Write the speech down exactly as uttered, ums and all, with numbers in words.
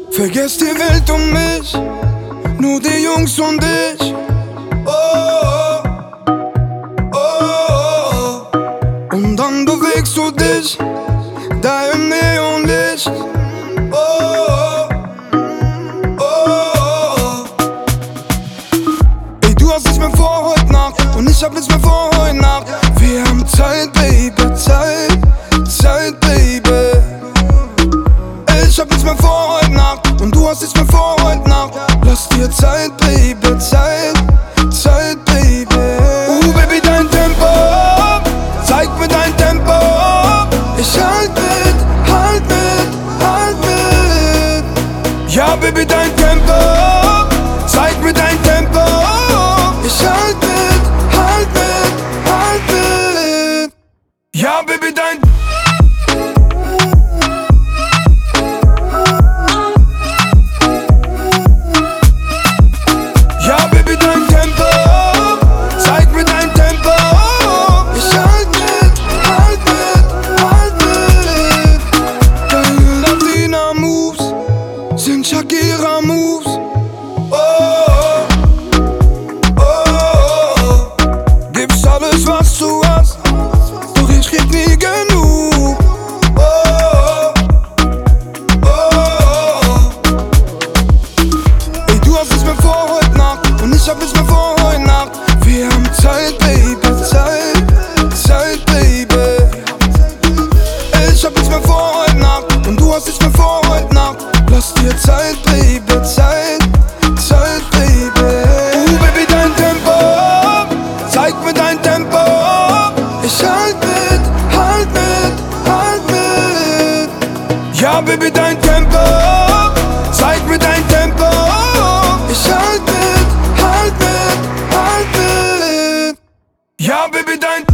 Vergesst die Welt um mich, nur die Jungs und ich. Oh, oh, oh, oh, oh. Und dann bewegst du dich da im Neonlicht. Oh, oh, oh, oh. Ey, du hast nichts mehr vor heute Nacht und ich hab nichts mehr vor heute Nacht. Wir haben Zeit, Baby, Zeit, Zeit, Baby. Ey, ich hab nichts mehr vor heute Nacht und du hast nichts mehr vor heute Nacht. Lass dir Zeit, Baby, Zeit, Zeit, Baby. Uh, Baby, dein Tempo, zeig mir dein Tempo. Ich halt mit, halt mit, halt mit. Ja, Baby, dein Tempo, zeig mir dein Tempo. Ich halt mit, halt mit, halt mit. Ja, Baby, dein sind Shakira Moves. Oh, oh, oh, oh. Gibst alles, was du hast, doch ich krieg nie genug. Oh, oh, oh, oh. Ey, du hast nichts mehr vor heute Nacht und ich hab nichts mehr vor heute Nacht. Wir haben Zeit, Baby, Zeit, Zeit, Baby. Ey, ich hab nichts mehr vor heute Nacht und du hast nichts mehr vor heute Nacht. Lass dir Zeit, Baby, Zeit, Zeit, Baby. Uh, Baby, dein Tempo, zeig mir dein Tempo. Ich halt mit, halt mit, halt mit. Ja, Baby, dein Tempo, zeig mir dein Tempo. Ich halt mit, halt mit, halt mit. Ja, Baby, dein